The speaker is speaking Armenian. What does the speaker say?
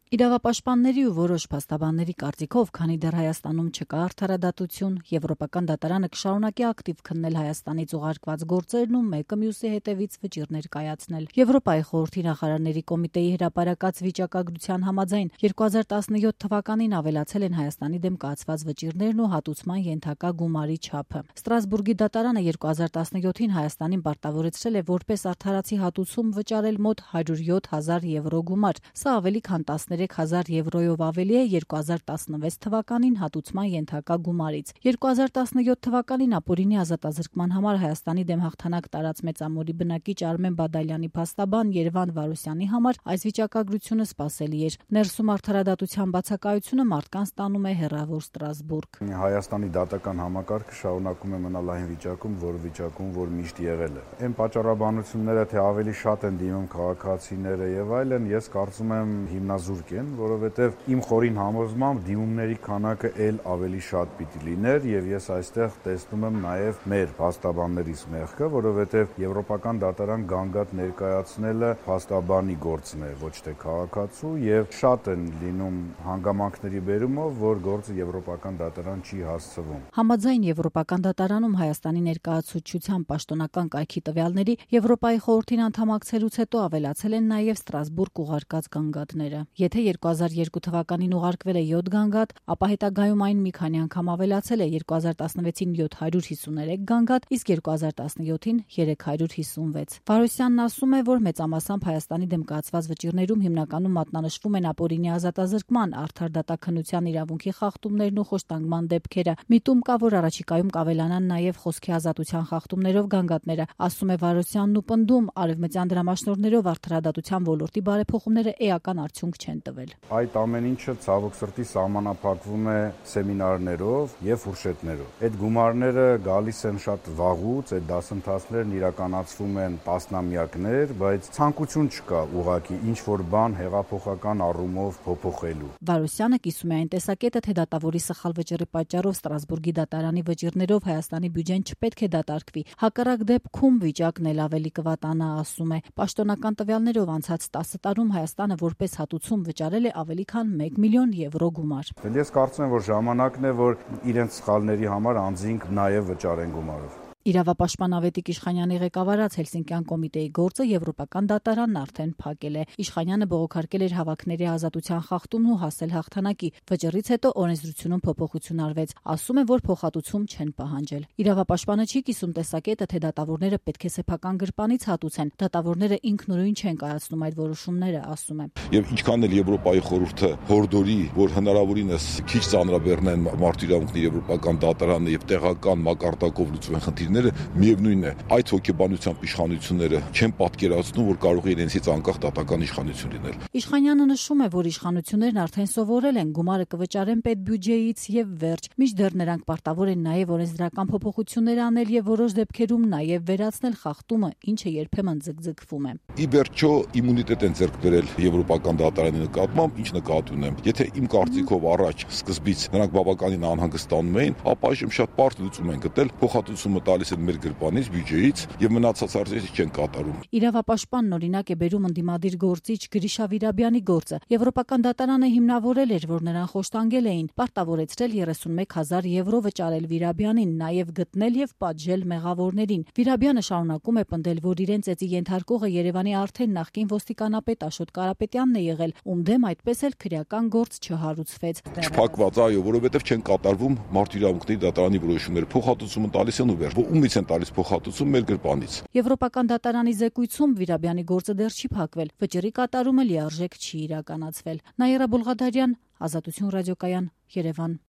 Իրավապաշտպանների ու որոշ փաստաբանների կարծիքով, քանի դեռ Հայաստանում չկա արդարադատություն, Եվրոպական դատարանը կշարունակի ակտիվ քննել Հայաստանից ուղարկված գործերն ու մեկը մյուսի հետևից վճիռներ կայացնել։ Եվրոպայի խորհրդի նախարարների կոմիտեի հրապարակած վիճակագրության համաձայն 2017 թվականին ավելացել են Հայաստանի դեմ կայացված վճիռներն ու հատուցման ենթակա գումարի չափը։ Ստրասբուրգի դատարանը 2017-ին Հայաստանին պարտավորեցրել է որպես արդարացի հատուցում վճարել մոտ 107 000 եվրո գումար։ Սա ավելի քան 13,000 եվրոյով ավելի է 2016 թվականին հատուցման ենթակա գումարից։ 2017 թվականին ապօրինի ազատազրկման համար Հայաստանի դեմ հաղթանակ տարած Մեծամորի բնակիչ Արմեն Բադալյանի փաստաբան Երվանդ Վարուսյանի համար այս վիճակագրությունը սպասելի էր։ Ներսում արդարադատության բացակայությունը մարդկանց տանում է հեռավոր Ստրասբուրգ։ Հայաստանի դատական համակարգը շարունակում է մնալ այն վիճակում, որ միշտ եղել է։ Այն պատճառաբանությունները, թե ավելի շատ են դիմում քաղաքացիները եւ այլն, ես կարծում եմ հիմնազուրկ են, որովհետեւ իմ խորին համոզմամբ դիմումների քանակը ել ավելի շատ պիտի լիներ եւ ես այստեղ տեսնում եմ նաեւ մեր փաստաբաններից մեղքը, որովհետեւ Եվրոպական դատարան գանգատ ներկայացնելը փաստաբանի գործն է, ոչ թե քաղաքացու եւ շատ են լինում հանգամանքների բերումով, որ գործը Եվրոպական դատարան չի հասցվում։ Համաձայն Եվրոպական դատարանում Հայաստանի ներկայացուցչության պաշտոնական կայքի տվյալների Եվրոպայի խորհրդին անդամակցելուց հետո ավելացել են նաեւ Ստրասբուրգ ուղարկած գանգատները։ Եթե 2002 թվականին ուղարկվել է 7 գանգատ, ապա հետագայում այն մի քանի անգամ ավելացել է 2016-ին 753 գանգատ, իսկ 2017-ին 356։ Վարոսյանն ասում է, որ մեծամասամբ Հայաստանի դեմ կայացված վճիռներում հիմնականում մատնանշվում են ապօրինի ազատազրկման, արդար դատաքննության իրավունքի խախտումներն ու խոշտանգման դեպքերը։ Միտում կա, որ առաջիկայում կավելանան նաև խոսքի ազատության խախտումներով գանգատները, ասում է Վարոսյանն ու պնդում, արևմտյան դրամաշնորհներով արդարադատության ոլորտի բարեփոխումները էական արդյունք չեն տվել։ Այդ ամեն ինչը ցավոք սրտի սահմանափակվում է սեմինարներով եւ ֆուրշետներով։ Այդ գումարները գալիս են շատ վաղուց, այդ դասընթացներն իրականացվում են տասնամյակներ, բայց ցանկություն չկա ուղղակի ինչ որ բան հեղափոխական առումով փոփոխելու։ Վարոսյանը կիսում է այն տեսակետը, թե դատավորի սխալ վճռի պատճառով Ստրասբուրգի դատարանի վճիռներով Հայաստանի բյուջեն չպետք է դատարկվի։ Հակառակ դեպքում վիճակն էլ ավելի կվատանա, ասում է։ Պաշտոնական տվյալներով անցած 10 տարում Հայաստանը որպես հատուցում վճարել է ավելի քան 1 միլիոն եվրո գումար։ Ես կարծում եմ, որ ժամանակն է, որ իրենց սխալների համար անձինք նաև վճարեն գումարով։ Իրավապաշտպան Ավետիք Իշխանյանի ղեկավարած Հելսինկյան կոմիտեի գործը Եվրոպական դատարանն արդեն փակել է։ Իշխանյանը բողոքարկել էր հավաքների ազատության խախտումն ու հասել հաղթանակի։ Վճռից հետո օրենսդրությունում փոփոխություն արվեց։ Ասում է, որ փոխհատուցում չեն պահանջել։ Իրավապաշտպանը չի կիսում տեսակետը, թե դատավորները պետք է սեփական գրպանից հատուցեն։ Դատավորները ինքնուրույն չեն կայացնում այդ որոշումները, ասում է։ Եվ ինչքան էլ Եվրոպայի խորհուրդը հորդորի, որ հնարավորինս քիչ ծանրաբեռնեն մարդու իրավունքների Եվրոպական դատարանը եւ տեղական մակարդակով լուծվեն խնդիրները, միևնույն է, այդ հոգեբանությամբ իշխանությունները չեն պատկերացնում, որ կարող է իրենցից անկախ դատական իշխանություն լինել։ Իշխանյանը նշում է, որ իշխանություններն արդեն սովորել են գումարը կվճարեն պետբյուջեից եւ վերջ։ Մինչդեռ նրանք պարտավոր են նաեւ օրենսդրական փոփոխություններ անել եւ որոշ դեպքերում նաեւ վերացնել խախտումը, ինչը երբեմն ձգձգվում է։ Ի վերջո իմունիտետ են ձեռք բերել Եվրոպական դատարանի նկատմամբ, ինչ նկատի ունեմ։ Եթե իմ կարծիքով առաջ սկզբից նրանք բավականին անհանգստանում էին, ապա այժմ շատ բարդ լուծում են գտել, փոխհատուցումը տալիս են մեր գրպանից, բյուջեից եւ մնացած հարցերը չեն կատարում։ Իրավապաշտպանն օրինակ է բերում ընդդիմադիր գործիչ Գրիշա Վիրաբյանի գործը։ Եվրոպական դատարանը հիմնավորել էր, որ նրան խոշտանգել էին, պարտավորեցրել 31 000 եվրո վճարել Վիրաբյանին, նաեւ գտնել եւ պատժել մեղավորներին։ Վիրաբյանը շարունակում է պնդել, որ իրեն ծեծի ենթարկողը Երևանի արդեն նախկին ոստիկանապետ Աշոտ Կարապետյանն է եղել, ում դեմ այդպես էլ քրեական գործ չհարուցվեց։ Չփակված, այո, որովհետեւ չեն կատարվում մարդու իրավունքների դատարանի որոշումները, փոխհատուցումը տալիս են ու վերջ։ Ումից են տալիս փոխհատուցում մեր գրպանից։ Եվրոպական դատարանի զեկույցում Վիրաբյանի գործը դեռ չի փակվել, վճռի կատարումը լիարժեք չի իրականացվել։ Նաիրա Բուլղադարյան, Ազատություն ռադիոկայան, Երևան։